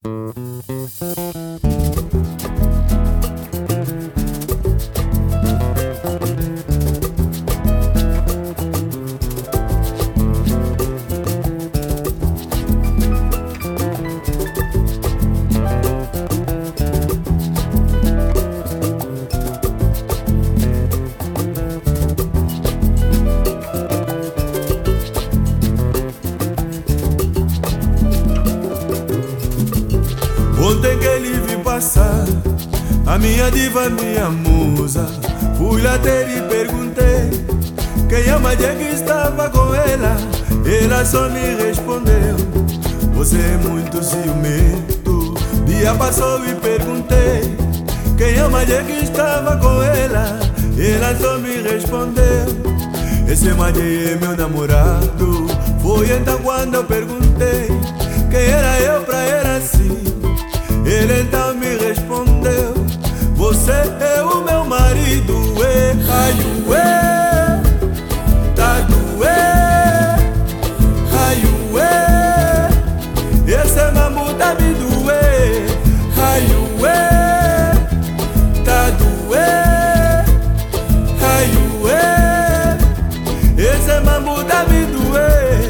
Ontem que ele vi passar, a minha diva, minha musa, fui lá ter e perguntei quem a Maria que estava com ela. Ela só me respondeu: você é muito ciumento. Dia passou e perguntei quem a Maria que estava com ela. Ela só me respondeu: esse Maria é meu namorado. Foi então quando eu perguntei quem era eu pra ela assim. Ele então me respondeu: você é o meu marido. Ai, ué, tá doer. Ai, ué, esse mambo tá me doer. Ai, ué, tá doer. Ai, ué, esse mambo tá me doer.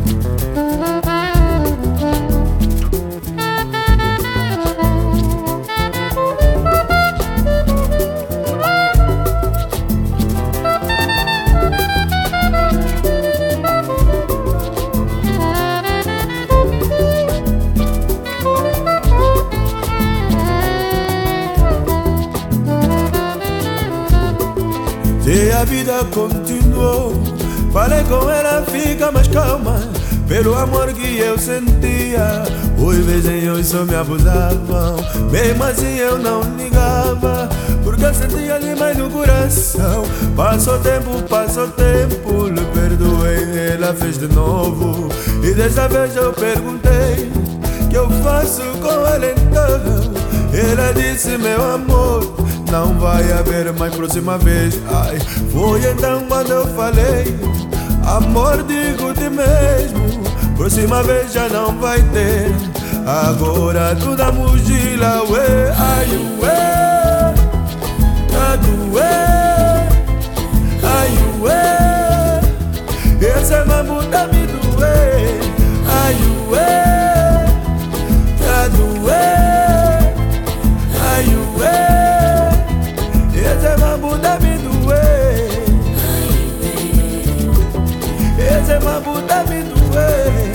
E a vida continuou. Falei com ela, fica mais calma, pelo amor que eu sentia. Os vizinhos só me abusavam, mesmo assim eu não ligava, porque eu sentia demais no coração. Passou tempo, lhe perdoei, ela fez de novo. E dessa vez eu perguntei: que eu faço com ela então? Ela disse: meu amor, não vai haver mais próxima vez. Ai, foi então quando eu falei: amor, digo-te mesmo, próxima vez já não vai ter. Agora tu dá mugila, ué. Ai, ué, tá doer. Ai, ué, esse mambo tá me doer. Ai, ué, tá doer. Ai, ué, esse mambo tá me doer. Esse mambo tá me doer.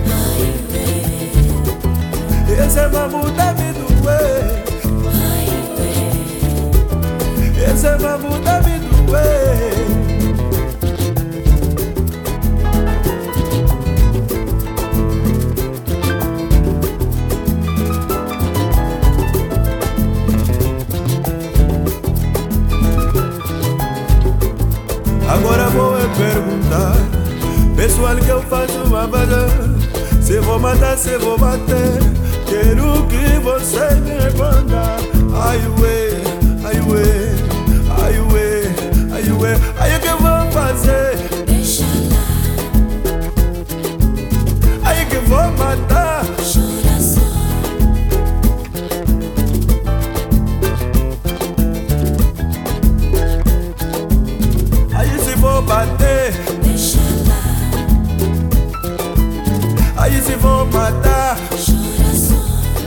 Esse mambo tá me doer. Esse mambo tá me doer. Agora vou perguntar, pessoal, que eu faço uma vada. Se vou matar, se vou bater, quero que você me responda. Ai, ué, ai, ué, ai, ué, ai, ué. Aí o que eu vou fazer? Deixa lá. Aí que eu vou matar. Chora só. Aí se vou bater, Deixa lá. aí se vou matar. Chora só.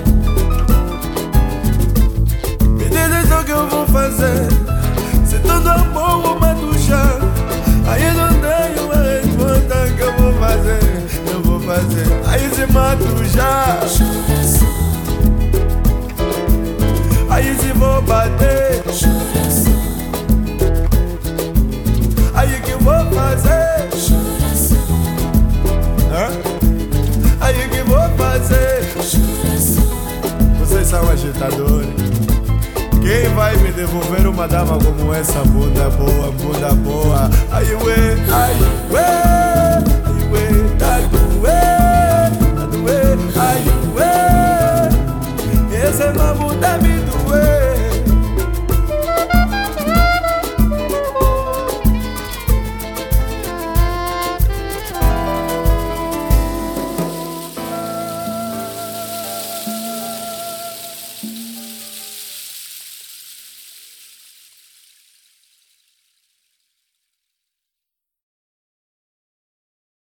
Me diz o que eu vou fazer. Se tudo é bom, eu mato já. Aí não tenho uma resposta. Que eu vou fazer, eu vou fazer. Aí se mato já. Chora só. Aí se vou bater. Chora só. Aí que eu vou fazer? Chora só. Hã? Aí que eu vou fazer? Chora só. Vocês são agitadores. Quem vai me devolver uma dama como essa? Bunda boa, bunda boa. Ai, ué, ai, ué, ai, ué, tá doer, ai, ué. Esse é uma bunda